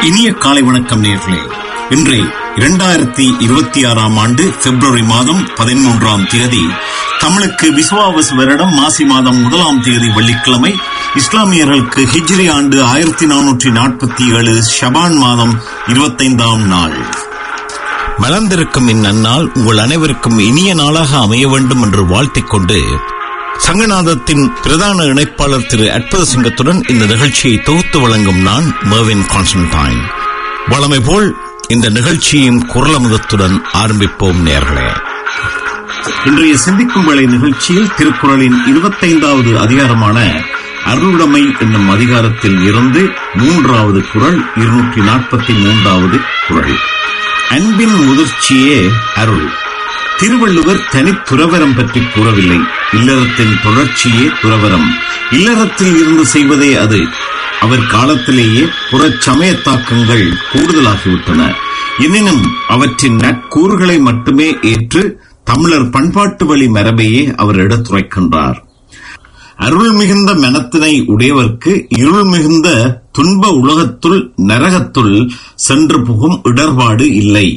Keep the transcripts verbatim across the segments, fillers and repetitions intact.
இனிய காலை வணக்கம் நேயர்களே. இன்று இரண்டாயிரத்தி இருபத்தி ஆறாம் ஆண்டு பிப்ரவரி மாதம் பதிமூன்றாம் தேதி, தமிழுக்கு விசுவாவசு வருடம் மாசி மாதம் முதலாம் தேதி வெள்ளிக்கிழமை, இஸ்லாமியர்களுக்கு ஹிஜ்ரி ஆண்டு ஆயிரத்தி நானூற்றி நாற்பத்தி ஏழு ஷபான் மாதம் இருபத்தைந்தாம் நாள். மலர்ந்திருக்கும் இந்நன்னாள் உங்கள் அனைவருக்கும் இனிய நாளாக அமைய வேண்டும் என்று வாழ்த்திக் கொண்டு, சங்கநாதத்தின் பிரதான இணைப்பாளர் திரு அற்புத சிங்கத்துடன் இந்த நிகழ்ச்சியை தொகுத்து வழங்கும் நான் மெர்வின் கான்ஸ்டன்டைன். வழமை போல் இந்த நிகழ்ச்சியின் குரலமுதத்துடன் ஆரம்பிப்போம் நேயர்களே. இன்றைய சிந்திக்கும் வேளை நிகழ்ச்சியில் திருக்குறளின் இருபத்தைந்தாவது அதிகாரமான அருளுடைமை என்னும் அதிகாரத்தில் இருந்து மூன்றாவது குறள், இருநூற்றி நாற்பத்தி மூன்றாவது குறள். அன்பின் முதிர்ச்சியே அருள். திருவள்ளுவர் தனி துறவரம் பற்றி கூறவில்லை. இல்லறத்தின் தொடர்ச்சியே துறவரம். இல்லறத்தில் இருந்து செய்வதே அது. அவர் காலத்திலேயே புறச்சமய தாக்கங்கள் கூடுதலாகிவிட்டன. எனினும் அவற்றின் நற்கூறுகளை மட்டுமே ஏற்று தமிழர் பண்பாட்டு வழி மரபையே அவர் எடுத்துரைக்கின்றார். அருள் மிகுந்த மனத்தினை உடையவர்க்கு இருள் மிகுந்த துன்ப உலகத்துள் நரகத்துள் சென்று புகும் இடர்பாடு இல்லை.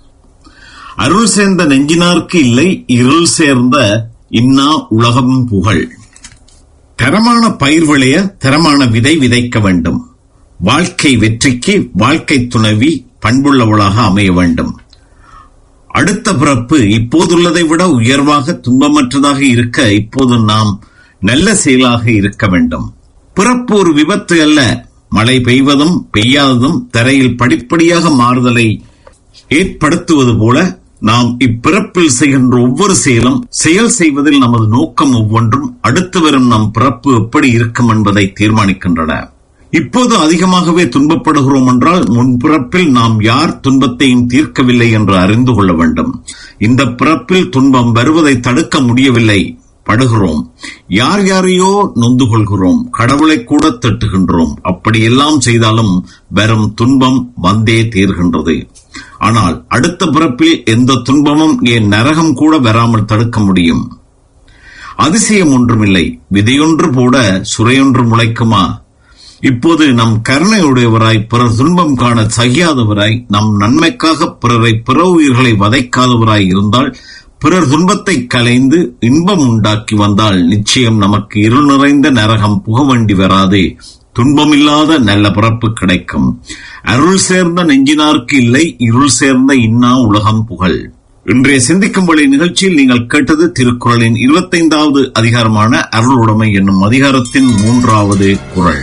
அருள் சேர்ந்த நெஞ்சினார்க்கு இல்லை இருள் சேர்ந்த இன்னா உலகம் புகழ். தரமான பயிர் விளைய தரமான விதை விதைக்க வேண்டும். வாழ்க்கை வெற்றிக்கு வாழ்க்கை துணைவி பண்புள்ளவளாக அமைய வேண்டும். அடுத்த பிறப்பு இப்போதுள்ளதை விட உயர்வாக துன்பமற்றதாக இருக்க இப்போது நாம் நல்ல செயலாக இருக்க வேண்டும். பிறப்பு ஒரு விபத்து அல்ல. மழை பெய்வதும் பெய்யாததும் தரையில் படிப்படியாக மாறுதலை ஏற்படுத்துவது போல நாம் இப்பிறப்பில் செய்கின்ற ஒவ்வொரு செயலும், செயல் செய்வதில் நமது நோக்கம் ஒவ்வொன்றும் அடுத்து வரும் நம் பிறப்பு எப்படி இருக்கும் என்பதை தீர்மானிக்கின்றன. இப்போது அதிகமாகவே துன்பப்படுகிறோம் என்றால் முன்பிறப்பில் நாம் யார் துன்பத்தையும் தீர்க்கவில்லை என்று அறிந்து கொள்ள வேண்டும். இந்த பிறப்பில் துன்பம் வருவதை தடுக்க முடியவில்லை, படுகிறோம். யார் யாரையோ நொந்து கொள்கிறோம், கடவுளை கூட திட்டுகின்றோம். அப்படியெல்லாம் செய்தாலும் வரும் துன்பம் வந்தே தீர்கின்றது. ஆனால் அடுத்த பிறப்பில் எந்த துன்பமும் ஏன் நரகம் கூட வராமல் தடுக்க முடியும். அதிசயம் ஒன்றுமில்லை. விதையொன்று போட சுரையொன்று முளைக்குமா? இப்போது நம் கருணையுடையவராய், பிறர் துன்பம் காண சகியாதவராய், நம் நன்மைக்காக பிறரை பிற உயிர்களை வதைக்காதவராய் இருந்தால், பிறர் துன்பத்தை கலைந்து இன்பம் உண்டாக்கி வந்தால் நிச்சயம் நமக்கு இருள் நிறைந்த நரகம் புக வேண்டி வராது. துன்பமில்லாத நல்ல பிறப்பு கிடைக்கும். அருள் சேர்ந்த நெஞ்சினார்க்கு இல்லை இருள் சேர்ந்த இன்னா உலகம் புகழ். இன்றைய சிந்திக்கும் வழி நிகழ்ச்சியில் நீங்கள் கேட்டது திருக்குறளின் இருபத்தைந்தாவது அதிகாரமான அருளுடைமை என்னும் அதிகாரத்தின் மூன்றாவது குறள்.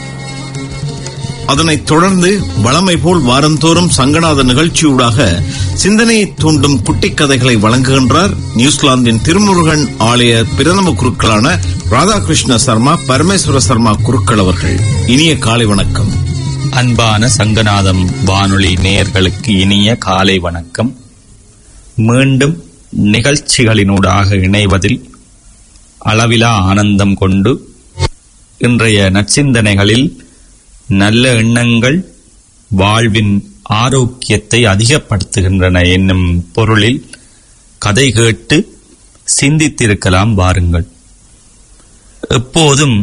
அதனைத் தொடர்ந்து வழமை போல் வாரந்தோறும் சங்கநாத நிகழ்ச்சியூடாக சிந்தனையை தூண்டும் குட்டி கதைகளை வழங்குகின்றார் நியூசிலாந்தின் திருமுருகன் ஆலய பிரதம குருக்களான ராதாகிருஷ்ண சர்மா பரமேஸ்வர சர்மா குருக்கள் அவர்கள். இனிய காலை வணக்கம். அன்பான சங்கநாதம் வானொலி நேயர்களுக்கு இனிய காலை வணக்கம். மீண்டும் நிகழ்ச்சிகளினூடாக இணைவதில் அளவிலா ஆனந்தம் கொண்டு இன்றைய நற்சிந்தனைகளில் நல்ல எண்ணங்கள் வாழ்வின் ஆரோக்கியத்தை அதிகப்படுத்துகின்றன என்னும் பொருளில் கதை கேட்டு சிந்தித்திருக்கலாம். வாருங்கள். எப்போதும்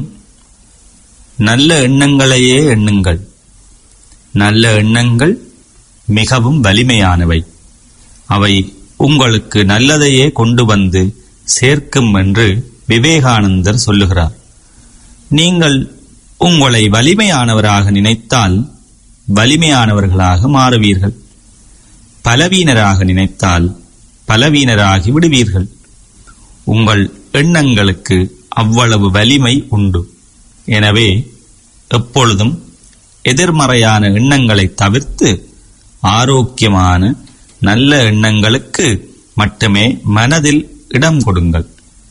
நல்ல எண்ணங்களையே எண்ணுங்கள். நல்ல எண்ணங்கள் மிகவும் வலிமையானவை. அவை உங்களுக்கு நல்லதையே கொண்டு வந்து சேர்க்கும் என்று விவேகானந்தர் சொல்லுகிறார். நீங்கள் உங்களை வலிமையானவராக நினைத்தால் வலிமையானவர்களாக மாறுவீர்கள். பலவீனராக நினைத்தால் பலவீனராகி விடுவீர்கள். உங்கள் எண்ணங்களுக்கு அவ்வளவு வலிமை உண்டு. எனவே எப்பொழுதும் எதிர்மறையான எண்ணங்களை தவிர்த்து ஆரோக்கியமான நல்ல எண்ணங்களுக்கு மட்டுமே மனதில் இடம் கொடுங்கள்.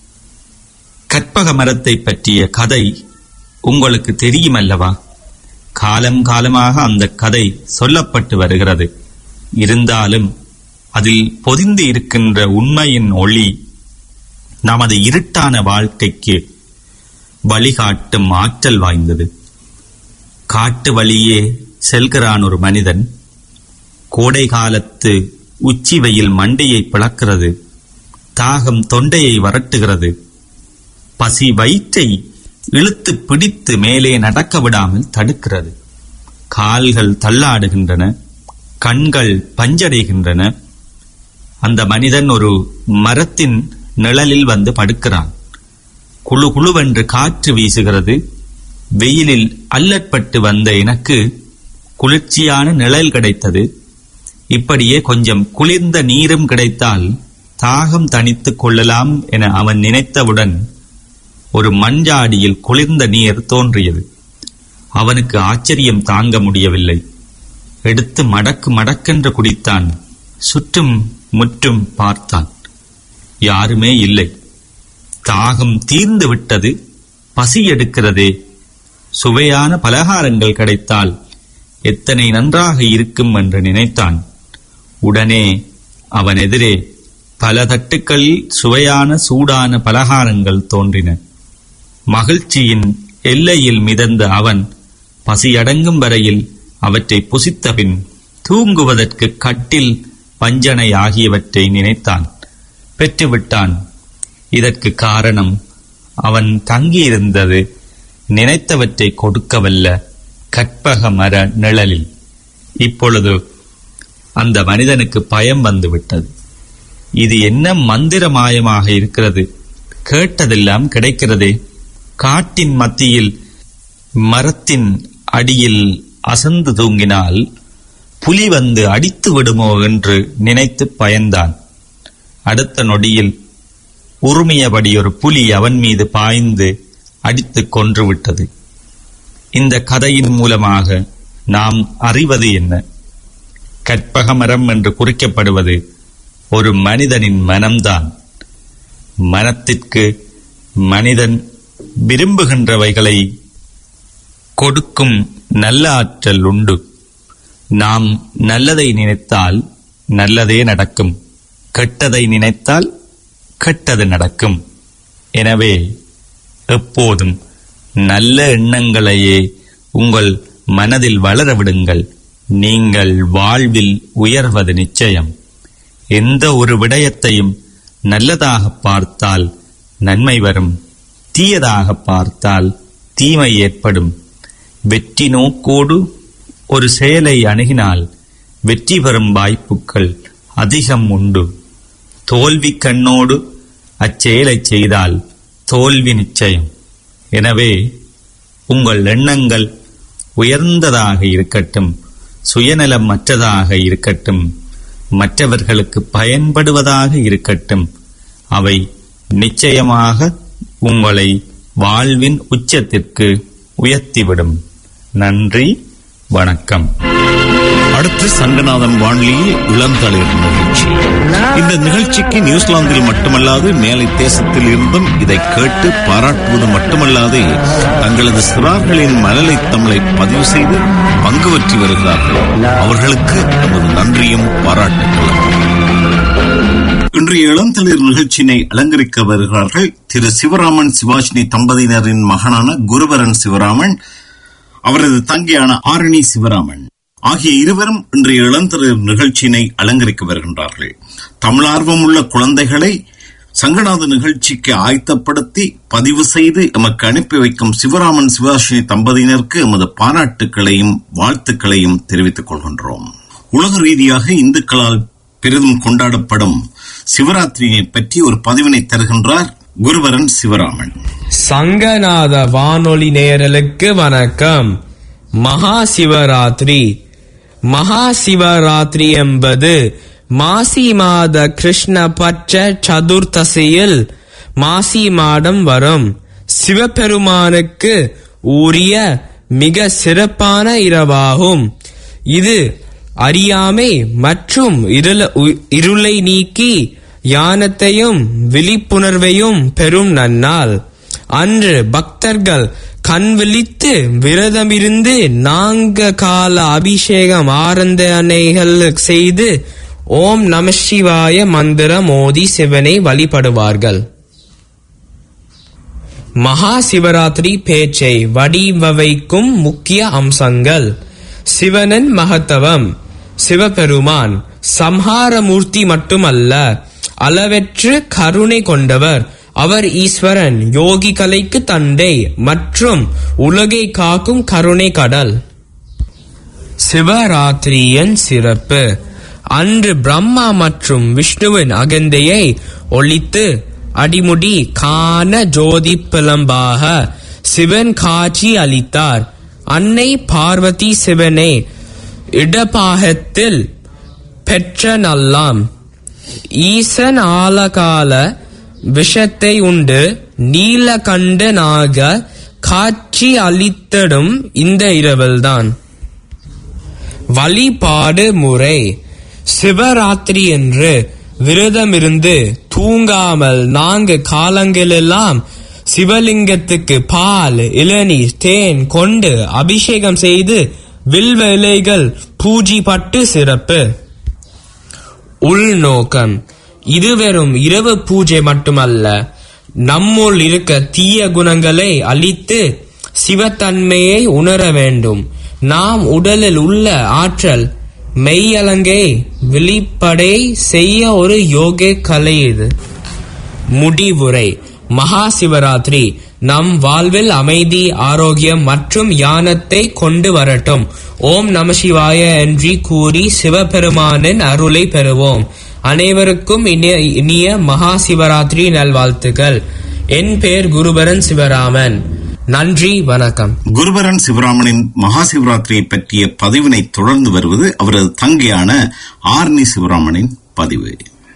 கற்பக மரத்தை பற்றிய கதை உங்களுக்கு தெரியுமல்லவா? காலம் காலமாக அந்த கதை சொல்லப்பட்டு வருகிறது. இருந்தாலும் அதில் பொதிந்து இருக்கின்ற உண்மையின் ஒளி நமது இருட்டான வாழ்க்கைக்கு வழிகாட்டும் ஆற்றல் வாய்ந்தது. காட்டு வழியே செல்கிறான் ஒரு மனிதன். கோடை காலத்து உச்சி வெயில் மண்டையை பிளக்கிறது. தாகம் தொண்டையை வரட்டுகிறது. பசி வயிற்றை இழுத்து பிடித்து மேலே நடக்க விடாமல் தடுக்கிறது. கால்கள் தள்ளாடுகின்றன, கண்கள் பஞ்சடைகின்றன. அந்த மனிதன் ஒரு மரத்தின் நிழலில் வந்து படுக்கிறான். குழு குழுவென்று காற்று வீசுகிறது. வெயிலில் அல்லற்பட்டு வந்த எனக்கு குளிர்ச்சியான நிழல் கிடைத்தது. இப்படியே கொஞ்சம் குளிர்ந்த நீரும் கிடைத்தால் தாகம் தணித்துக் கொள்ளலாம் என அவன் நினைத்தவுடன் ஒரு மஞ்சாடியில் குளிர்ந்த நீர் தோன்றியது. அவனுக்கு ஆச்சரியம் தாங்க முடியவில்லை. எடுத்து மடக்கு மடக்கென்று குடித்தான். சுற்றும் முற்றும் பார்த்தான். யாருமே இல்லை. தாகம் தீர்ந்து விட்டது. பசி எடுக்கிறதே. சுவையான பலகாரங்கள் கிடைத்தால் எத்தனை நன்றாக இருக்கும் என்று நினைத்தான். உடனே அவன் எதிரே பல தட்டுக்களில் சுவையான சூடான பலகாரங்கள் தோன்றின. மகிழ்ச்சியின் எல்லையில் மிதந்த அவன் பசியடங்கும் வரையில் அவற்றை புசித்தபின் தூங்குவதற்கு கட்டில், பஞ்சனை ஆகியவற்றை நினைத்தான். பெற்றுவிட்டான். இதற்கு காரணம் அவன் தங்கியிருந்தது நினைத்தவற்றை கொடுக்கவல்ல கற்பக மர நிழலில். இப்பொழுது அந்த மனிதனுக்கு பயம் வந்துவிட்டது. இது என்ன மந்திர மாயமாக இருக்கிறது? கேட்டதெல்லாம் கிடைக்கிறதே. காட்டின் மத்தியில் மரத்தின் அடியில் அசந்து தூங்கினால் புலி வந்து அடித்து விடுமோ என்று நினைத்து பயந்தான். அடுத்த நொடியில் உருமியபடி ஒரு புலி அவன் மீது பாய்ந்து அடித்து கொன்று விட்டது. இந்த கதையின் மூலமாக நாம் அறிவது என்ன? கற்பகமரம் என்று குறிக்கப்படுவது ஒரு மனிதனின் மனம்தான். மனத்திற்கு மனிதன் விரும்புகின்றவைகளை கொடுக்கும் நல்ல ஆற்றல் உண்டு. நாம் நல்லதை நினைத்தால் நல்லதே நடக்கும், கெட்டதை நினைத்தால் கெட்டது நடக்கும். எனவே எப்போதும் நல்ல எண்ணங்களையே உங்கள் மனதில் வளர விடுங்கள். நீங்கள் வாழ்வில் உயர்வது நிச்சயம். எந்த ஒரு விடயத்தையும் நல்லதாக பார்த்தால் நன்மை வரும், தீயதாக பார்த்தால் தீமை ஏற்படும். வெற்றி நோக்கோடு ஒரு செயலை அணுகினால் வெற்றி பெறும் வாய்ப்புகள் அதிகம் உண்டு. தோல்வி கண்ணோடு அச்செயலை செய்தால் தோல்வி நிச்சயம். எனவே உங்கள் எண்ணங்கள் உயர்ந்ததாக இருக்கட்டும், சுயநலம் மற்றதாக இருக்கட்டும், மற்றவர்களுக்கு பயன்படுவதாக இருக்கட்டும். அவை நிச்சயமாக உங்களை வாழ்வின் உச்சத்திற்கு உயர்த்திவிடும். நன்றி, வணக்கம். அடுத்து சங்கநாதன் வானொலியில் இளந்தளிர் நிகழ்ச்சி. இந்த நிகழ்ச்சிக்கு நியூசிலாந்தில் மட்டுமல்லாது மேலை தேசத்தில் இருந்தும் இதை கேட்டு பாராட்டுவது மட்டுமல்லாது தங்களது சிறார்களின் மழலை தமிழை பதிவு செய்து பங்கு பற்றி வருகிறார்கள். அவர்களுக்கு நமது நன்றியும் பாராட்டுகளும். இன்றைய இளந்தளிர் நிகழ்ச்சியினை அலங்கரிக்க வருகிறார்கள் திரு சிவராமன் சிவாஜினி தம்பதியினரின் மகனான குருவரன் சிவராமன், அவரது தங்கையான ஆரணி சிவராமன் ஆகிய இருவரும் இன்றைய இளந்தளிர் நிகழ்ச்சியினை அலங்கரிக்க வருகின்றார்கள். தமிழார்வம் உள்ள குழந்தைகளை சங்கநாத நிகழ்ச்சிக்கு ஆயத்தப்படுத்தி பதிவு செய்து எமக்கு அனுப்பி வைக்கும் சிவராமன் சிவாஜினி தம்பதியினருக்கு எமது பாராட்டுக்களையும் வாழ்த்துக்களையும் தெரிவித்துக் கொள்கின்றோம். உலக ரீதியாக இந்துக்களால் பெரிதும் கொண்டாடப்படும் சிவராத்திரியை பற்றி ஒரு பதிவினை தருகின்றார் குருவரன் சிவராமன். சங்கநாத வானொலி நேயர்களுக்கு வணக்கம். மகா சிவராத்திரி மகா சிவராத்திரி என்பது மாசி மாத கிருஷ்ண பட்ச சதுர்த்தசியில் மாசி மாதம் வரும் சிவபெருமானுக்கு உரிய மிக சிறப்பான இரவாகும். இது அறியாமை மற்றும் இருளை நீக்கி ஞானத்தையும் விழிப்புணர்வையும் பெறும் நன்னாள். அன்று பக்தர்கள் கண் விழித்து விரதமிருந்து நான்கு கால அபிஷேகம் ஆராதனைகள் செய்து ஓம் நம சிவாய மந்திரம் ஓதி சிவனை வழிபடுவார்கள். மகா சிவராத்திரி பேச்சை வடிவமைக்கும் முக்கிய அம்சங்கள். சிவனின் மகத்துவம். சிவபெருமான் சம்ஹாரமூர்த்தி மட்டுமல்ல, அளவற்று கருணை கொண்டவர். அவர் ஈஸ்வரன், யோகிகளுக்கு தந்தை மற்றும் உலகை காக்கும் கருணை கடல். சிவராத்திரியின் சிறப்பு. அன்று பிரம்மா மற்றும் விஷ்ணுவின் அகந்தையை ஒழித்து அடிமுடி காண ஜோதி பிளம்பாக சிவன் காட்சி அளித்தார். அன்னை பார்வதி சிவனை இடபாகத்தில் பெற்ற நல்லாம். ஈசன் ஆலகால விஷத்தை உண்டு நீலகண்டனாக காட்சி அளித்தடும் இந்த இரவில்தான். வழிபாடு முறை. சிவராத்திரி என்று விரதமிருந்து தூங்காமல் நான்கு காலங்களெல்லாம் சிவலிங்கத்துக்கு பால், இளநீர், தேன் கொண்டு அபிஷேகம் செய்து வில்வ இலைகள் பூஜிப்பட்டு சிறப்பு. உள்நோக்கம். இது வெறும் இரவு பூஜை மட்டுமல்ல, நம்முள் இருக்க தீய குணங்களை அழித்து சிவத்தன்மையை உணர வேண்டும். நாம் உடலில் உள்ள ஆற்றல் மெய்யலங்கை வெளிப்படை செய்ய ஒரு யோக கலை இது. முடிவுரை. மகா சிவராத்திரி நம் வாழ்வில் அமைதி, ஆரோக்கியம் மற்றும் ஞானத்தை கொண்டு வரட்டும். ஓம் நம சிவாய என்று கூறி சிவபெருமானின் அருளை பெறுவோம். அனைவருக்கும் இனிய இனிய மகா சிவராத்திரி நல்வாழ்த்துக்கள். என் பெயர் குருபரன் சிவராமன். நன்றி, வணக்கம். குருபரன் சிவராமனின் மகா சிவராத்திரியை பற்றிய பதிவினை தொடர்ந்து வருவது அவரது தங்கையான ஆர்னி சிவராமனின் பதிவு.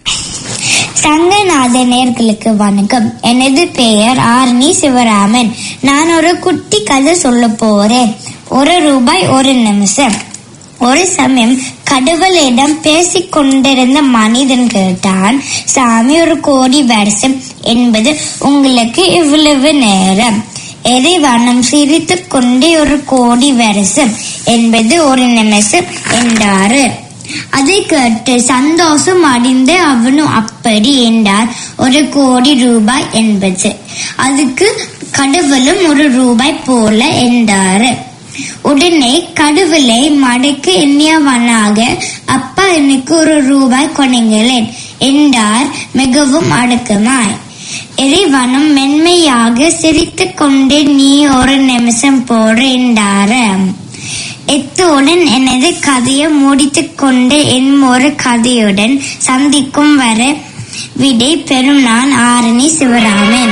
சங்கநாத நேயர்களுக்கு வணக்கம். எனது பெயர் ஆர்னி சிவராமன். நான் ஒரு குட்டி கதை சொல்ல போறேன். ஒரு ரூபாய் ஒரு நிமிஷம். ஒரு சமயம் கடவுளிடம் பேசிக் கொண்டிருந்த மனிதன் கேட்டான், சாமி, ஒரு கோடி வருஷம் என்பது உங்களுக்கு இவ்வளவு நேரம். இறைவனம் சிரித்துக் கொண்டே ஒரு கோடி வருஷம் என்பது ஒரு நிமிஷம் என்றாரு. அதை கேட்டு சந்தோஷம் அடைந்து அவனும் அப்படி என்றார், ஒரு கோடி ரூபாய் என்பது. அதுக்கு கடவுளும் ஒரு ரூபாய் போல என்றாரு. உடனே கடவுளை மடக்கு எண்ணியவனாக, அப்பா, எனக்கு ஒரு ரூபாய் கொனைங்களேன் என்றார் மிகவும் அடக்கமாய். இறைவனும் மென்மையாக சிரித்துக் கொண்டே, நீ ஒரு நிமிஷம் போடு என்றாரு. இத்துடன் எனது கதையை முடித்துக் கொண்டு என் ஒரு கதையுடன் சந்திக்கும் வர விடை பெறும் நான் ஆரணி சிவராமன்.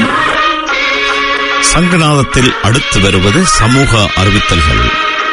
சங்கநாதத்தில் அடுத்து வருவது சமூக அறிவித்தல்கள்.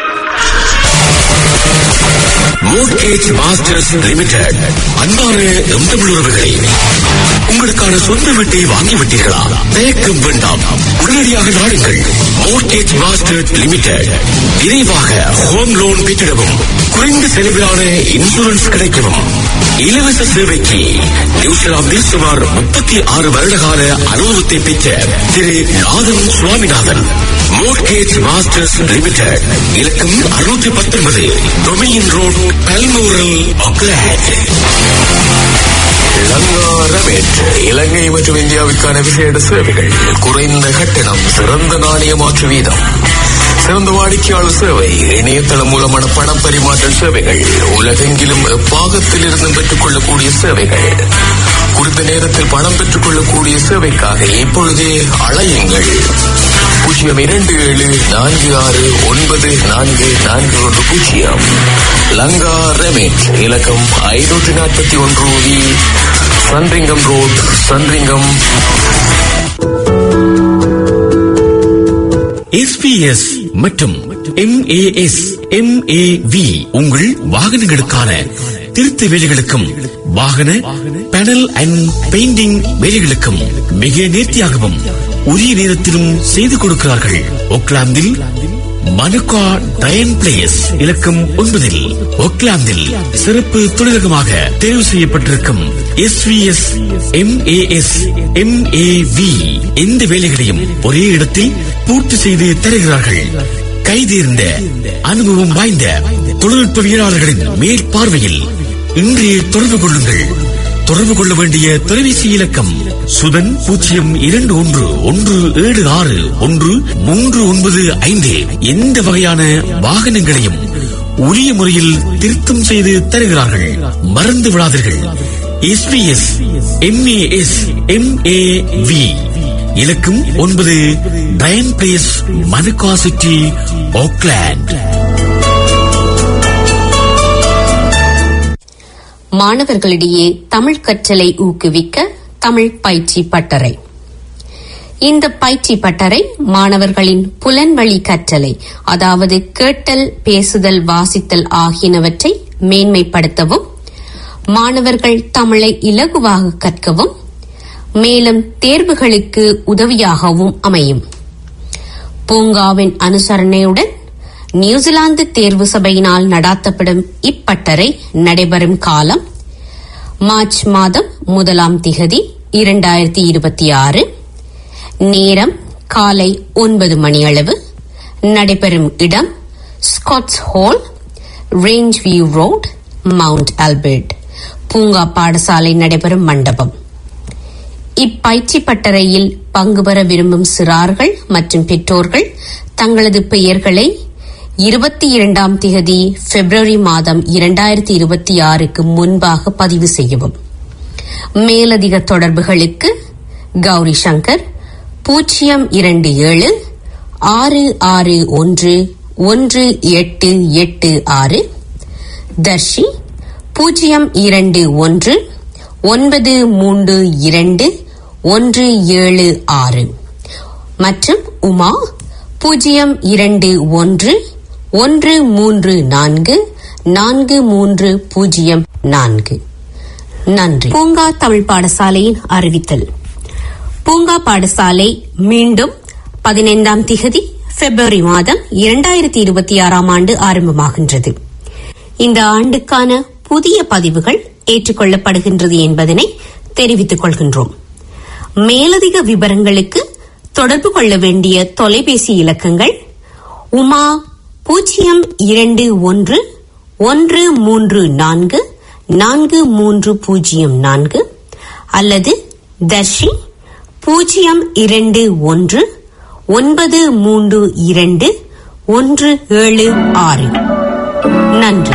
Mortgage masters limited. அன்பான எந்தமிழுறவுகளை, உங்களுக்கான சொந்த வீட்டை வாங்கிவிட்டீர்களா? தயக்கம் வேண்டாம், உடனடியாக நாடுங்கள். Mortgage masters limited. விரைவாக ஹோம் லோன் பெற்றிடவும், குறைந்த செலவிலான இன்சூரன்ஸ் கிடைக்கவும், இலவச சேவைக்கு நியூசிலாந்தில் சுமார் முப்பத்தி ஆறு வருடகால அனுபவத்தை பெற்ற Thiru Nathan Swaminathan. Mortgage masters limited. இலக்கம் அறுநூற்றி பத்தொன்பது Dominion Road, Balmoral, Auckland. Ilankai மற்றும் இந்தியாவுக்கான விசேட சேவைகள், குறைந்த கட்டணம், சிறந்த நாணய மாற்று வீதம், சிறந்த வாடிக்கையாளர் சேவை, இணையதளம் மூலமான பண பரிமாற்ற சேவைகள், உலகெங்கிலும் பாகத்தில் இருந்து பெற்றுக் கொள்ளக்கூடிய சேவைகள், குறித்த நேரத்தில் பணம் பெற்றுக் கொள்ளக்கூடிய சேவைக்காக இப்பொழுதே அழையுங்கள். பூஜ்ஜியம் இரண்டு ஏழு நான்கு ஆறு ஒன்பது நான்கு நான்கு ஒன்று பூஜ்ஜியம். லங்கா ரெமிட். இலக்கம் ஐநூற்றி நாற்பத்தி ஒன்று V, Sandringham Road, Sandringham. SPS மற்றும் எம்ஏஎஸ் எம்ஏவி உங்கள் வாகனங்களுக்கான திருத்த வேலைகளுக்கும் வாகன பேனல் அண்ட் பெயிண்டிங் வேலைகளுக்கும் மிக நேர்த்தியாகவும் உரிய நேரத்திலும் செய்து கொடுக்கிறார்கள். ஓக்லாந்தில் மனுகா டயன் பிளேஸ். இலக்கம் ஒன்பதில் ஓக்லாந்தில் சிறப்பு தொழிலகமாக தேர்வு செய்யப்பட்டிருக்கும் எஸ்விஎஸ் எம்ஏஎஸ் எம்ஏவி எந்த வேலைகளையும் ஒரே இடத்தில் பூர்த்தி செய்து தருகிறார்கள். கைதேர்ந்த அனுபவம் வாய்ந்த தொழில்நுட்பவியலாளர்களின் மேற்பார்வையில் இன்றைய தொடர்பு கொள்ளுங்கள். தொடர்பு கொள்ள வேண்டிய தொலைபேசி இலக்கம் சுதன் பூஜ்ஜியம் இரண்டு ஒன்று ஒன்று ஏழு ஆறு ஒன்று மூன்று ஒன்பது ஐந்து. எந்த வகையான வாகனங்களையும் உரிய முறையில் திருத்தம் செய்து தருகிறார்கள். மறந்து விடாதீர்கள். SPS MAS MAV. இலக்கம் ஒன்பது Dyan Place, Manuka City, Auckland. மாணவர்களிடையே தமிழ் கற்றலை ஊக்குவிக்க தமிழ் பயிற்சி பட்டறை. இந்த பயிற்சி பட்டறை மாணவர்களின் புலன்வழி கற்றலை, அதாவது கேட்டல், பேசுதல், வாசித்தல் ஆகியனவற்றை மேன்மைப்படுத்தவும், மாணவர்கள் தமிழை இலகுவாக கற்கவும், மேலும் தேர்வுகளுக்கு உதவியாகவும் அமையும். பூங்காவின் அனுசரணையுடன் நியூசிலாந்து தேர்வு சபையினால் நடாத்தப்படும் இப்பட்டறை நடைபெறும் காலம் மார்ச் மாதம் முதலாம் திகதி இரண்டாயிரத்தி இருபத்தி ஆறு. நேரம் காலை ஒன்பது மணி அளவு. நடைபெறும் இடம் Scots Hall, Range View Road, Mount Albert. பூங்கா பாடசாலை நடைபெறும் மண்டபம். இப்பயிற்சி பட்டறையில் பங்கு பெற விரும்பும் சிறார்கள் மற்றும் பெற்றோர்கள் தங்களது பெயர்களை இருபத்தி இரண்டாம் திகதி பிப்ரவரி மாதம் இரண்டாயிரத்தி இருபத்தி ஆறுக்கு முன்பாக பதிவு செய்யவும். மேலதிக தொடர்புகளுக்கு கௌரி சங்கர் பூஜ்ஜியம் இரண்டு ஏழு ஆறு ஆறு ஒன்று ஒன்று எட்டு எட்டு ஆறு, தர்ஷி பூஜ்ஜியம் இரண்டு ஒன்று ஒன்பது மூன்று இரண்டு ஒன்று ஏழு ஆறு மற்றும் உமா பூஜ்ஜியம் இரண்டு ஒன்று ஒன்று மூன்று நான்கு நான்கு மூன்று பூஜ்ஜியம் நான்கு. நன்றி. பூங்கா தமிழ் பாடசாலையின் அறிவித்தல். பூங்கா பாடசாலை மீண்டும் பதினைந்தாம் திகதி பிப்ரவரி மாதம் இரண்டாயிரத்தி இருபத்தி ஆறாம் ஆண்டு ஆரம்பமாகின்றது. இந்த ஆண்டுக்கான புதிய பதிவுகள் ஏற்றுக்கொள்ளப்படுகின்றது என்பதனை தெரிவித்துக் கொள்கின்றோம். மேலதிக விவரங்களுக்கு தொடர்பு கொள்ள வேண்டிய தொலைபேசி இலக்கங்கள் உமா பூஜ்ஜியம் இரண்டு ஒன்று ஒன்று மூன்று நான்கு நான்கு மூன்று பூஜ்ஜியம் நான்கு அல்லது தர்ஷி பூஜ்ஜியம் இரண்டு ஒன்று ஒன்பது மூன்று இரண்டு ஒன்று ஏழு ஆறு. நன்றி.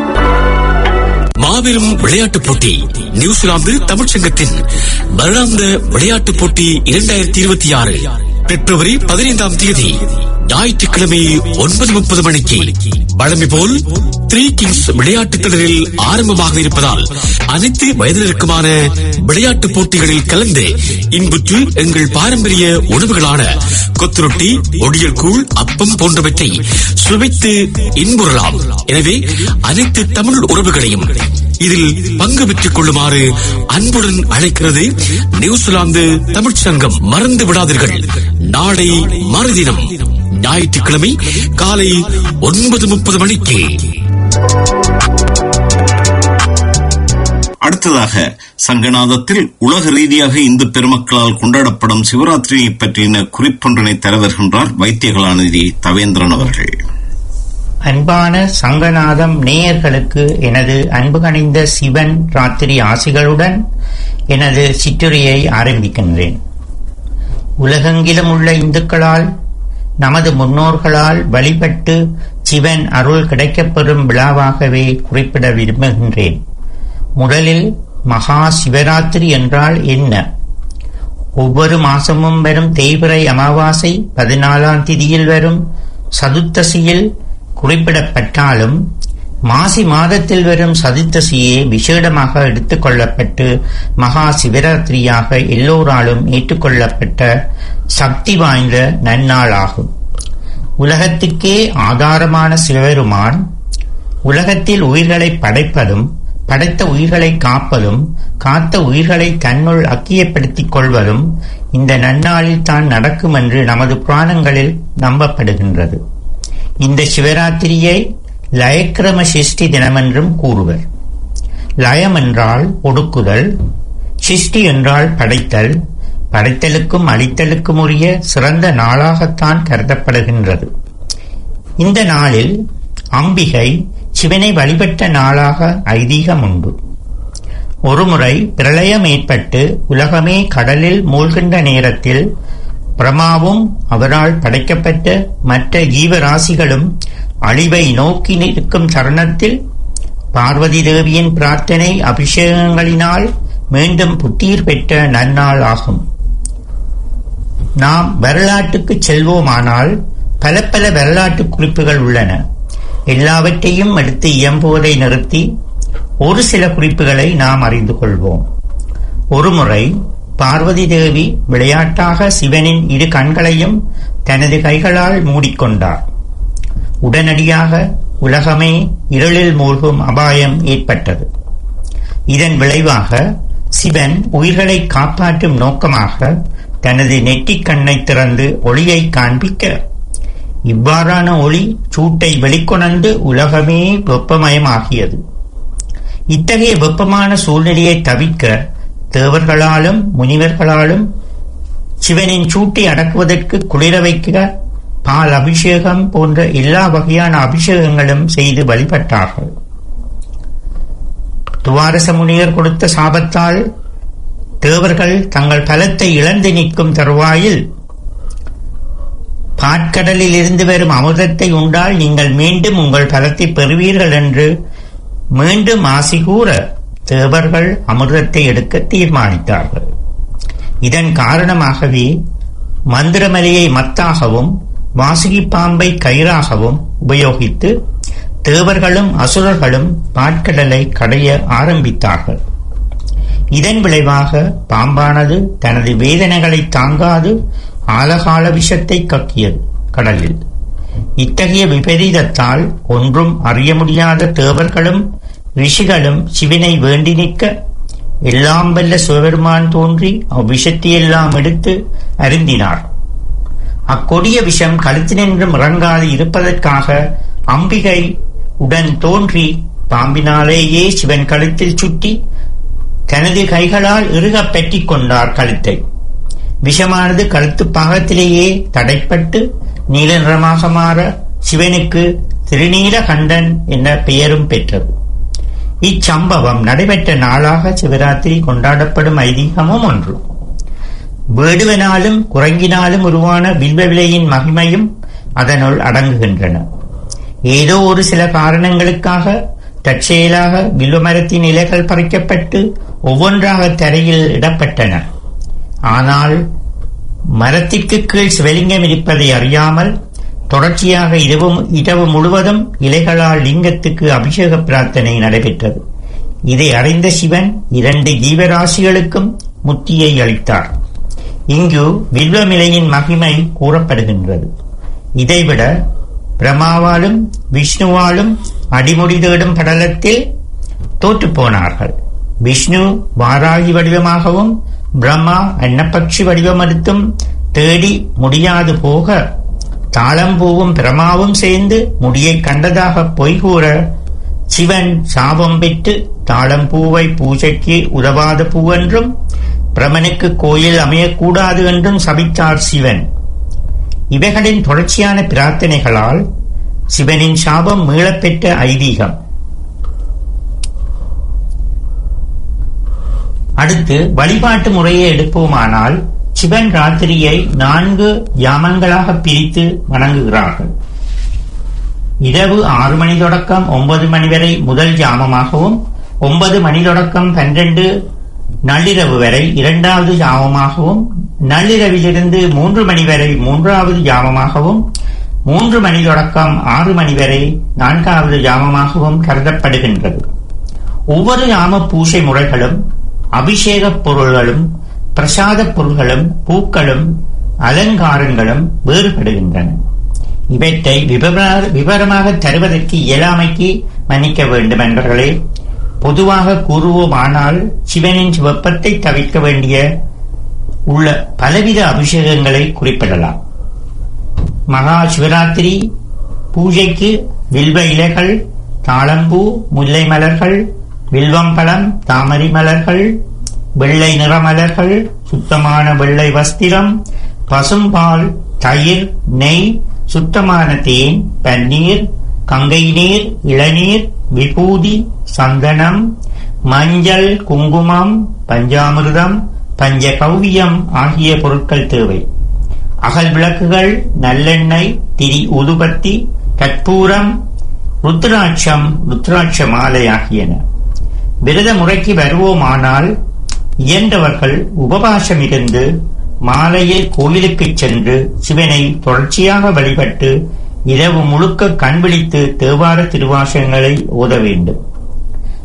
மாபெரும் விளையாட்டுப் போட்டி நியூசிலாந்து தமிழ்ச்சங்கத்தின் வருடாந்த விளையாட்டுப் போட்டி இரண்டாயிரத்தி இருபத்தி ஆறு பிப்ரவரி பதினைந்தாம் தேதி ஞாயிற்றுக்கிழமை ஒன்பது முப்பது மணிக்கு வழமை போல் த்ரீ கிங்ஸ் விளையாட்டுத் திடலில் ஆரம்பமாக இருப்பதால் அனைத்து வயதினருக்குமான விளையாட்டுப் போட்டிகளில் கலந்து இன்புற்று எங்கள் பாரம்பரிய உணவுகளான கொத்துரொட்டி, ஒடியல் கூழ், அப்பம் போன்றவற்றை சுவைத்து இன்புறலாம். எனவே அனைத்து தமிழ் உறவுகளையும் இதில் பங்கு பெற்றுக் கொள்ளுமாறு அன்புடன் அழைக்கிறது நியூசிலாந்து தமிழ்ச்சங்கம். மறந்து விடாதீர்கள். நாளை மறுதினம் ஞாயிற்றுக்கிழமை காலை ஒன்பது முப்பது மணிக்கு. அடுத்ததாக சங்கநாதத்தில் உலக ரீதியாக இந்து பெருமக்களால் கொண்டாடப்படும் சிவராத்திரியை பற்றின குறிப்பொன்றினை தர வருகின்றார் வைத்தியகலாநிதி தவேந்திரன் அவர்கள். அன்பான சங்கநாதம் நேயர்களுக்கு எனது அன்பு கனிந்த சிவன் ராத்திரி ஆசிகளுடன் எனது சிற்றுரையை ஆரம்பிக்கின்றேன். உலகெங்கிலும் உள்ள இந்துக்களால் நமது முன்னோர்களால் வழிபட்டு சிவன் அருள் கிடைக்கப்பெறும் விழாவாகவே குறிப்பிட விரும்புகின்றேன். முதலில் மகா சிவராத்திரி என்றால் என்ன? ஒவ்வொரு மாசமும் வரும் தேய்பிறை அமாவாசை பதினாலாம் திதியில் வரும் சதுர்த்தசியில் குறிப்பிடப்பட்டாலும் மாசி மாதத்தில் வரும் சதுர்த்தசியே விசேடமாக எடுத்துக் கொள்ளப்பட்டு மகா சிவராத்திரியாக எல்லோராலும் ஏற்றுக்கொள்ளப்பட்ட சக்தி வாய்ந்த நன்னாளாகும். உலகத்துக்கே ஆதாரமான சிவபெருமான் உலகத்தில் உயிர்களை படைப்பதும் படைத்த உயிர்களை காப்பதும் காத்த உயிர்களை தன்னுள் ஐக்கியப்படுத்திக் கொள்வதும் இந்த நன்னாளில் தான் நடக்கும் என்று நமது புராணங்களில் நம்பப்படுகின்றது. இந்த சிவராத்திரியை லயக்கிரம சிஷ்டி தினமென்றும் கூறுவர். லயம் என்றால் ஒடுக்குதல், சிஷ்டி என்றால் படைத்தல். படைத்தலுக்கும் அழித்தலுக்கும் உரிய சிறந்த நாளாகத்தான் கருதப்படுகின்றது. இந்த நாளில் அம்பிகை சிவனை வழிபட்ட நாளாக ஐதீகம் உண்டு. ஒருமுறை பிரளயம் ஏற்பட்டு உலகமே கடலில் மூழ்கின்ற நேரத்தில் பிரமாவும் அவரால் படைக்கப்பட்ட மற்ற ஜீவராசிகளும் அழிவை நோக்கி நிற்கும் தருணத்தில் பார்வதி தேவியின் பிரார்த்தனை அபிஷேகங்களினால் மீண்டும் புத்துயிர் பெற்ற நன்னாள் ஆகும். நாம் வரலாற்றுக்கு செல்வோமானால் பல பல வரலாற்று குறிப்புகள் உள்ளன. எல்லாவற்றையும் எடுத்து இயம்புவதை நிறுத்தி ஒரு சில குறிப்புகளை நாம் அறிந்து கொள்வோம். ஒருமுறை பார்வதி தேவி விளையாட்டாக சிவனின் இரு கண்களையும் தனது கைகளால் மூடிக்கொண்டார். உடனடியாக உலகமே இருளில் மூழ்கும் அபாயம் ஏற்பட்டது. இதன் விளைவாக சிவன் உயிர்களை காப்பாற்றும் நோக்கமாக தனது நெற்றிக் கண்ணை திறந்து ஒளியை காண்பிக்க, இவ்வாறான ஒளி சூட்டை வெளிக்கொணர்ந்து உலகமே வெப்பமயமாகியது. இத்தகைய வெப்பமான சூழ்நிலையை தவிர்க்க தேவர்களாலும் முனிவர்களாலும் சிவனின் சூட்டை அடக்குவதற்கு குளிர வைக்க பால் அபிஷேகம் போன்ற எல்லா வகையான அபிஷேகங்களும் செய்து வழிபட்டார்கள். துவாரச முனிவர் கொடுத்த சாபத்தால் தேவர்கள் தங்கள் பலத்தை இழந்து நிற்கும் தருவாயில், பாற்கடலில் இருந்து வரும் அமுதத்தை உண்டால் நீங்கள் மீண்டும் உங்கள் பலத்தை பெறுவீர்கள் என்று மீண்டும் ஆசி கூற தேவர்கள் அமிர்தத்தை எடுக்க தீர்மானித்தார்கள். இதன் காரணமாகவே மந்திரமலையை மத்தாகவும் வாசுகி பாம்பை கயிறாகவும் உபயோகித்து தேவர்களும் அசுரர்களும் பாற்கடலை கடைய ஆரம்பித்தார்கள். இதன் விளைவாக பாம்பானது தனது வேதனைகளை தாங்காது ஆலகால விஷத்தை கக்கியது கடலில். இத்தகைய விபரீதத்தால் ஒன்றும் அறிய முடியாத தேவர்களும் ரிஷிகளும் சிவனை வேண்டி நிற்க, எல்லாம் வல்ல சிவபெருமான் தோன்றி அவ்விஷத்தையெல்லாம் எடுத்து அருந்தினார். அக்கொடிய விஷம் கழுத்தினின்றும் இறங்காது இருப்பதற்காக அம்பிகை உடன் தோன்றி பாம்பினாலேயே சிவன் கழுத்தில் சுட்டி தனது கைகளால் இறுகப் பற்றிக் கொண்டார் கழுத்தை. விஷமானது கழுத்து பாகத்திலேயே தடைப்பட்டு நீல நிறமாக மாற சிவனுக்கு திருநீல கண்டன் என்ற பெயரும் பெற்றது. இச்சம்பவம் நடைபெற்ற நாளாக சிவராத்திரி கொண்டாடப்படும் ஐதீகமும் ஒன்று. வேடுவனாலும் குரங்கினாலும் உருவான வில்வ விலையின் மகிமையும் அதனுள் அடங்குகின்றன. ஏதோ ஒரு சில காரணங்களுக்காக தற்செயலாக வில்வ மரத்தின் இலைகள் பறிக்கப்பட்டு ஒவ்வொன்றாக தரையில் இடப்பட்டன. ஆனால் மரத்திற்கு கீழ் சிவலிங்கம் இருப்பதை அறியாமல் தொடர்ச்சியாக இரவு இரவு முழுவதும் இலைகளால் லிங்கத்துக்கு அபிஷேக பிரார்த்தனை நடைபெற்றது. இதை அறிந்த சிவன் இரண்டு ஜீவராசிகளுக்கும் முத்தியை அளித்தார். இங்கு வில்வமிலையின் மகிமை கூறப்படுகின்றது. இதைவிட பிரம்மாவாலும் விஷ்ணுவாலும் அடிமுடி தேடும் படலத்தில் தோற்று போனார்கள். விஷ்ணு வாராகி வடிவமாகவும் பிரம்மா அன்னபக்ஷி வடிவமெடுத்தும் தேடி முடியாது போக, தாளம்பூவும் பிரமாவும் சேர்ந்து முடியை கண்டதாக பொய்கூற சிவன் சாபம் பெற்று தாளம்பூவை பூஜைக்கு உதவாத பூவென்றும் பிரமனுக்கு கோயில் அமையக்கூடாது என்றும் சபித்தார் சிவன். இவைகளின் தொடர்ச்சியான பிரார்த்தனைகளால் சிவனின் சாபம் மீளப்பெற்ற ஐதீகம். அடுத்து வழிபாட்டு முறையை எடுப்போமானால், சிவன் ராத்திரியை நான்கு யாமங்களாக பிரித்து வணங்குகிறார்கள். இரவு ஆறு மணி தொடக்கம் ஒன்பது மணி வரை முதல் யாமமாகவும், ஒன்பது மணி தொடக்கம் பன்னிரண்டு நள்ளிரவு வரை இரண்டாவது யாமமாகவும், நள்ளிரவிலிருந்து மூன்று மணி வரை மூன்றாவது யாமமாகவும், மூன்று மணி தொடக்கம் ஆறு மணி வரை நான்காவது யாமமாகவும் கருதப்படுகின்றது. ஒவ்வொரு யாம பூசை முறைகளும் அபிஷேக பொருள்களும் பிரசாத பொருள்களும் பூக்களும் அலங்காரங்களும் வேறுபடுகின்றன. இவற்றை விவரமாக தருவதற்கு இயலாமைக்கு மன்னிக்க வேண்டும் என்பவர்களே. பொதுவாக கூறுவோமானால், சிவனின் வெப்பத்தை தவிர்க்க வேண்டிய உள்ள பலவித அபிஷேகங்களை குறிப்பிடலாம். மகா சிவராத்திரி பூஜைக்கு வில்வ இலைகள், தாளம்பூ, முல்லை மலர்கள், வில்வம்பழம், தாமரை மலர்கள், வெள்ளை நிறமலர்கள், சுத்தமான வெள்ளை வஸ்திரம், பசும்பால், தயிர், நெய், சுத்தமான தேன், பன்னீர், கங்கை நீர், இளநீர், விபூதி, சந்தனம், மஞ்சள், குங்குமம், பஞ்சாமிர்தம், பஞ்ச கௌவியம் ஆகிய பொருட்கள் தேவை. அகல் விளக்குகள், நல்லெண்ணெய், திரி உதுபத்தி, கற்பூரம், ருத்ராட்சம், ருத்ராட்ச மாலை ஆகியன. விரத முறைக்கு வருவோமானால், இயன்றவர்கள் உபவாசம் இருந்து மாலையில் கோயிலுக்கு சென்று சிவனை தொடர்ச்சியாக வழிபட்டு இரவு முழுக்க கண் விழித்து தேவார திருவாசகங்களை ஓத வேண்டும்.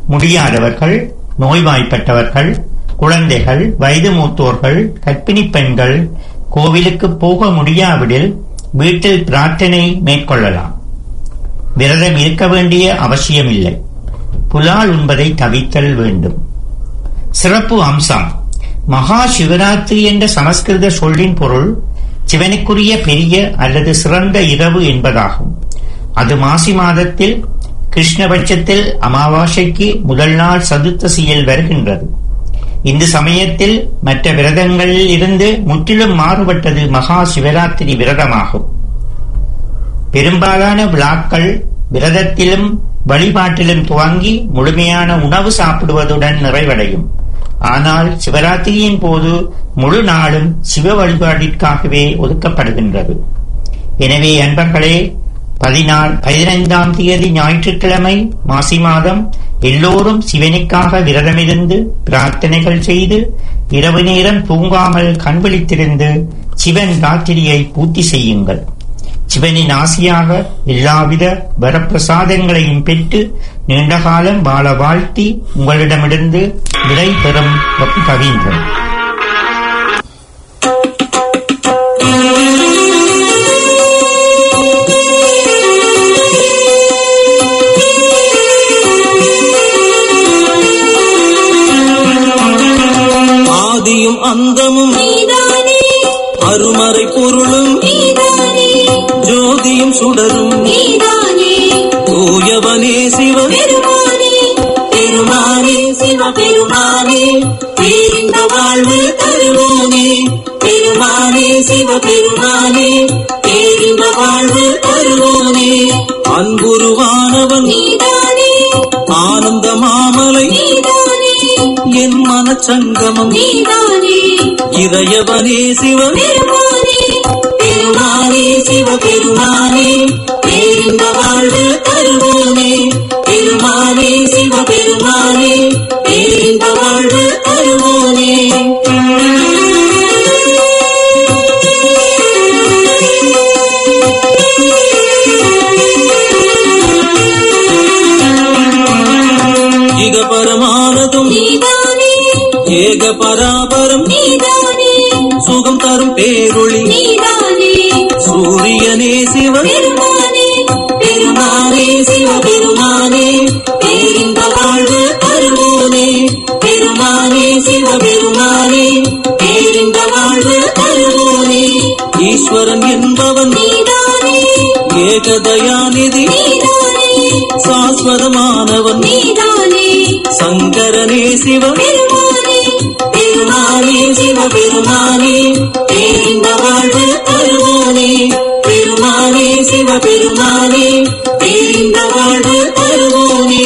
முடியாதவர்கள், நோய்வாய்ப்பட்டவர்கள், குழந்தைகள், வயது மூத்தோர்கள், கர்ப்பிணி பெண்கள் கோவிலுக்கு போக முடியாவிடில் வீட்டில் பிரார்த்தனை மேற்கொள்ளலாம். விரதம் இருக்க வேண்டிய அவசியமில்லை. புலால் உண்பதை தவிர்த்தல் வேண்டும். சிறப்பு அம்சம். மகா சிவராத்திரி என்ற சமஸ்கிருத சொல்லின் பொருள் சிவனுக்குரிய பெரிய அல்லது சிறந்த இரவு என்பதாகும். அது மாசி மாதத்தில் கிருஷ்ணபட்சத்தில் அமாவாசைக்கு முதல் நாள் சதுர்த்தசியில் வருகின்றது. இந்த சமயத்தில் மற்ற விரதங்களில் இருந்து முற்றிலும் மாறுபட்டது மகா சிவராத்திரி விரதமாகும். பெரும்பாலான விழாக்கள் விரதத்திலும் வழிபாட்டிலும் துவங்கி முழுமையான உணவு சாப்பிடுவதுடன் நிறைவடையும். ஆனால் சிவராத்திரியின் போது முழு நாளும் சிவ வழிபாட்டிற்காகவே ஒதுக்கப்படுகின்றது. எனவே அன்பர்களே, பதினாறு பதினைந்தாம் தேதி ஞாயிற்றுக்கிழமை மாசி மாதம் எல்லோரும் சிவனுக்காக விரதமிருந்து பிரார்த்தனைகள் செய்து இரவு நேரம் தூங்காமல் கண்விழித்திருந்து சிவன் ராத்திரியை பூர்த்தி செய்யுங்கள். சிவனின் ஆசியாக எல்லாவித வரப்பிரசாதங்களையும் பெற்று நீண்ட காலம் வாழ வாழ்த்தி உங்களிடமிருந்து விடை பெறும் கவீந்திரன். ஆதியும் அந்தமும் அருமறை பொருளும் ஜோதியும் சுடரும் தூயவனே சிவ பெருமானே, பெருமானே சிவ பெருமானே, பேரின்ப வாழ்வு தருவோனே, பெருமானே சிவ பெருமானே, பேரின்ப வாழ்வு தருவோனே. அன்புருவானவன் நீதானே, ஆனந்த மாமலை நீதானே, என் மனச்சங்கமம் நீதானே, இறையவனே சிவ பெருமானே, பெருமானே சிவ பெருமானே, பேரின்ப வாழ்வு தருவோனே, பெருமானே சிவ பெருமானே, பேரின்ப வாழ்வு தருவோனே. இக பரமானதும் நீதானே, ஏக பராபரம் நீதானே, சுகம் தரும் பேரொளி நீதானே, சூரியனே சிவ பெருமானே, பெருமானே சிவ பெருமானே, பேரின்ப வாழ்வு தருவோனே, பெருமானே சிவ பெருமானே, பேரின்ப வாழ்வு தருவோனே. ஈஸ்வரன் என்பவன் நீதானே, ஏகதயாநிதி நீதானே, சாஸ்வதமானவன் நீதானே, சங்கரனே சிவ பெருமானே, பெருமானே சிவ பெருமானே, பேரின்ப வாழ்வு தருவோனே, பெருமானே சிவ பெருமானே, பேரின்ப வாழ்வு தருவோனே.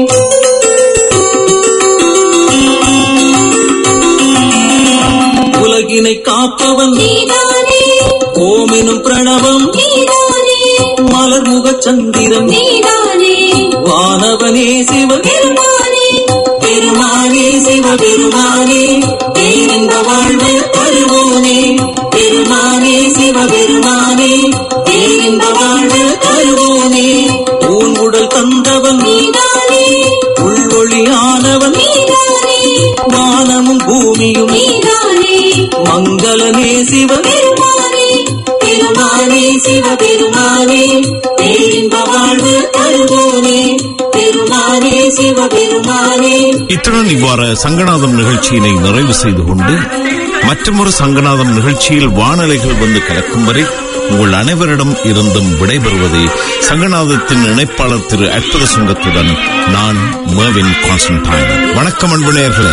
உலகினை காப்பவன் நீதானே, ஓமெனும் பிரணவம் நீதானே, மலர்முக சந்திரன் நீதானே, வானவனே சிவ பெருமானே, பெருமானே சிவ பெருமானே, பேரின்ப வாழ்வு தருவோனே, பெருமானே சிவ பெருமானே, பேரின்ப வாழ்வு தருவோனே. ஊன் உடல் தந்தவன் நீதானே, உள்ளொளியானவன் நீதானே, வானமும் பூமியும் நீதானே, மங்களனே சிவ பெருமானே, பெருமானே சிவ பெருமானே, பேரின்ப வாழ்வு தருவோனே, பெருமானே சிவ பெருமானே. இத்துடன் இவ்வாறு சங்கநாதம் நிகழ்ச்சியினை நிறைவு செய்து கொண்டு மற்றொரு சங்கநாதம் நிகழ்ச்சியில் வானலைகள் வந்து கலக்கும் வரை உங்கள் அனைவரிடம் இருந்தும் விடைபெறுவது சங்கநாதத்தின் இணைப்பாளர் திரு அற்புத சுங்கத்துடன் நான் மேவின் கான்ஸ்டன்டைன். வணக்கம் அன்பு நேயர்களே.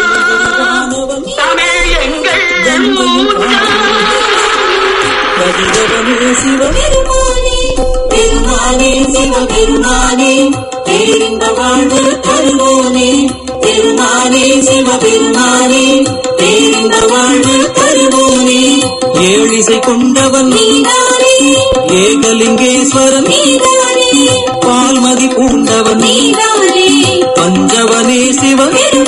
சிவ பெருமானே, பெருமானே சிவ பெருமானே, பேரின்ப வாழ்வு தருவோனே, பெருமானே சிவ பெருமானே, பேரின்ப வாழ்வு தருவோனே. ஏழிசை கொண்டவன் நீதானே, ஏகலிங்கேஸ்வரன் நீதானே, பால்மதி பூண்டவன் நீதானே, பஞ்சவனே சிவ